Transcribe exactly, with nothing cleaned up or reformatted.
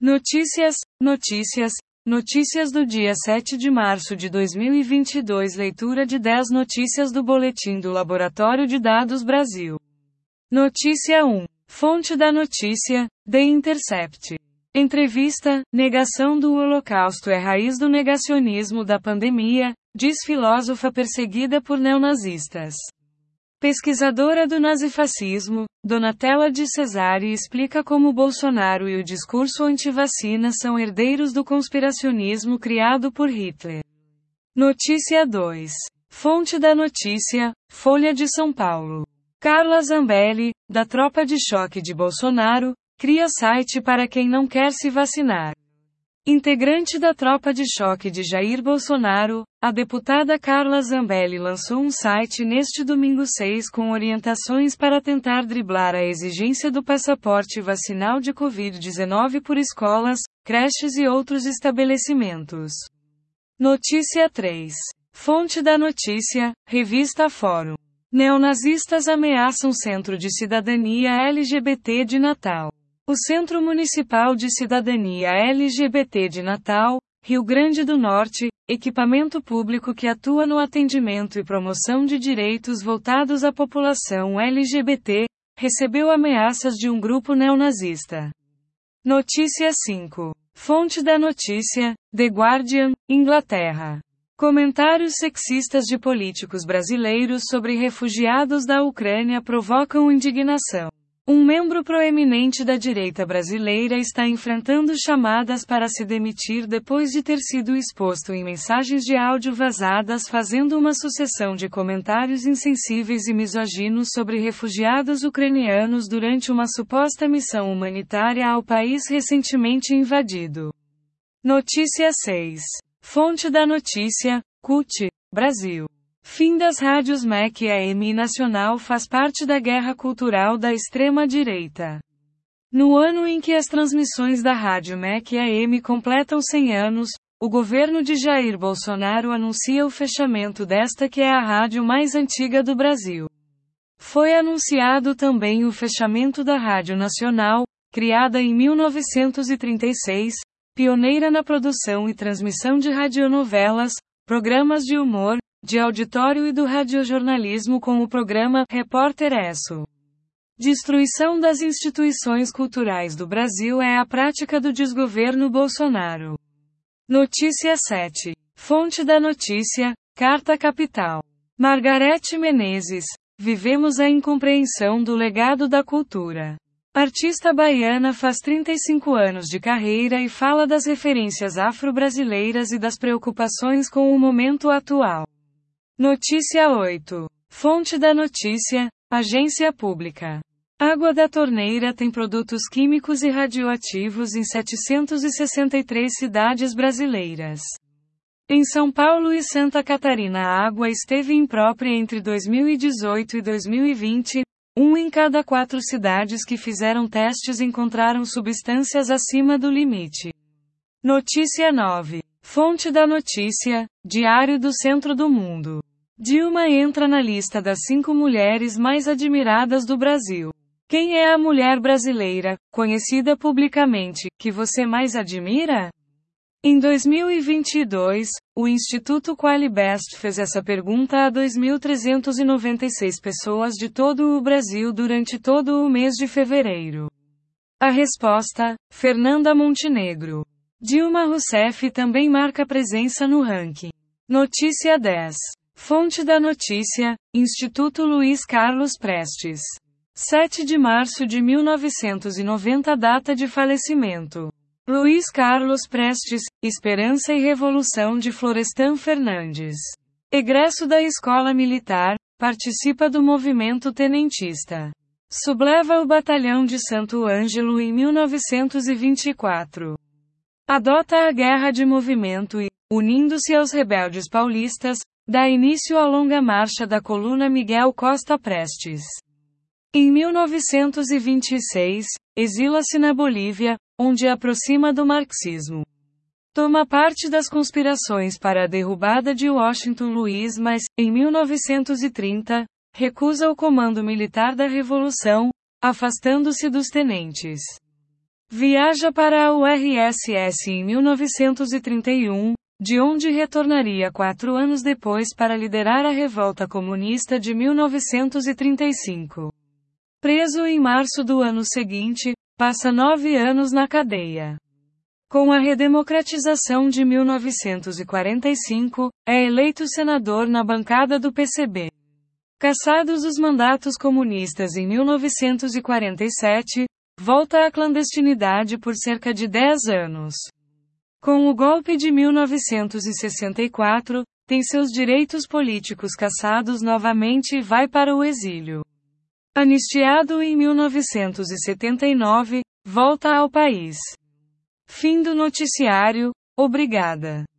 Notícias, notícias, notícias do dia sete de março de dois mil e vinte e dois. Leitura de dez notícias do Boletim do Laboratório de Dados Brasil. Notícia um. Fonte da notícia: The Intercept. Entrevista: negação do Holocausto é raiz do negacionismo da pandemia, diz filósofa perseguida por neonazistas. Pesquisadora do nazifascismo, Donatella Di Cesare explica como Bolsonaro e o discurso anti-vacina são herdeiros do conspiracionismo criado por Hitler. Notícia dois. Fonte da notícia: Folha de São Paulo. Carla Zambelli, da tropa de choque de Bolsonaro, cria site para quem não quer se vacinar. Integrante da tropa de choque de Jair Bolsonaro, a deputada Carla Zambelli lançou um site neste domingo seis com orientações para tentar driblar a exigência do passaporte vacinal de covid dezenove por escolas, creches e outros estabelecimentos. Notícia três. Fonte da notícia: Revista Fórum. Neonazistas ameaçam Centro de Cidadania L G B T de Natal. O Centro Municipal de Cidadania L G B T de Natal, Rio Grande do Norte, equipamento público que atua no atendimento e promoção de direitos voltados à população L G B T, recebeu ameaças de um grupo neonazista. Notícia cinco. Fonte da notícia: The Guardian, Inglaterra. Comentários sexistas de políticos brasileiros sobre refugiados da Ucrânia provocam indignação. Um membro proeminente da direita brasileira está enfrentando chamadas para se demitir depois de ter sido exposto em mensagens de áudio vazadas fazendo uma sucessão de comentários insensíveis e misóginos sobre refugiados ucranianos durante uma suposta missão humanitária ao país recentemente invadido. Notícia seis. Fonte da notícia: C U T, Brasil. Fim das rádios M E C e A M e Nacional faz parte da guerra cultural da extrema-direita. No ano em que as transmissões da rádio M E C e A M completam cem anos, o governo de Jair Bolsonaro anuncia o fechamento desta que é a rádio mais antiga do Brasil. Foi anunciado também o fechamento da Rádio Nacional, criada em mil novecentos e trinta e seis, pioneira na produção e transmissão de radionovelas, programas de humor, de auditório e do radiojornalismo com o programa Repórter Esso. Destruição das instituições culturais do Brasil é a prática do desgoverno Bolsonaro. Notícia sete. Fonte da notícia: Carta Capital. Margarete Menezes. Vivemos a incompreensão do legado da cultura. Artista baiana faz trinta e cinco anos de carreira e fala das referências afro-brasileiras e das preocupações com o momento atual. Notícia oito. Fonte da notícia: Agência Pública. Água da torneira tem produtos químicos e radioativos em setecentas e sessenta e três cidades brasileiras. Em São Paulo e Santa Catarina a água esteve imprópria entre dois mil e dezoito e dois mil e vinte. Um em cada quatro cidades que fizeram testes encontraram substâncias acima do limite. Notícia nove. Fonte da notícia: Diário do Centro do Mundo. Dilma entra na lista das cinco mulheres mais admiradas do Brasil. Quem é a mulher brasileira, conhecida publicamente, que você mais admira? Em dois mil e vinte e dois, o Instituto Qualibest fez essa pergunta a dois mil trezentas e noventa e seis pessoas de todo o Brasil durante todo o mês de fevereiro. A resposta: Fernanda Montenegro. Dilma Rousseff também marca presença no ranking. Notícia dez. Fonte da notícia: Instituto Luiz Carlos Prestes. sete de março de mil novecentos e noventa. Data de falecimento: Luiz Carlos Prestes, Esperança e Revolução de Florestan Fernandes. Egresso da Escola Militar, participa do movimento tenentista. Subleva o Batalhão de Santo Ângelo em mil novecentos e vinte e quatro. Adota a guerra de movimento e, unindo-se aos rebeldes paulistas, dá início à longa marcha da coluna Miguel Costa Prestes. Em mil novecentos e vinte e seis, exila-se na Bolívia, onde aproxima do marxismo. Toma parte das conspirações para a derrubada de Washington Luiz, mas, em mil novecentos e trinta, recusa o comando militar da Revolução, afastando-se dos tenentes. Viaja para a U R S S em mil novecentos e trinta e um, de onde retornaria quatro anos depois para liderar a revolta comunista de mil novecentos e trinta e cinco. Preso em março do ano seguinte, passa nove anos na cadeia. Com a redemocratização de mil novecentos e quarenta e cinco, é eleito senador na bancada do P C B. Cassados os mandatos comunistas em mil novecentos e quarenta e sete, volta à clandestinidade por cerca de dez anos. Com o golpe de mil novecentos e sessenta e quatro, tem seus direitos políticos cassados novamente e vai para o exílio. Anistiado em mil novecentos e setenta e nove, volta ao país. Fim do noticiário. Obrigada.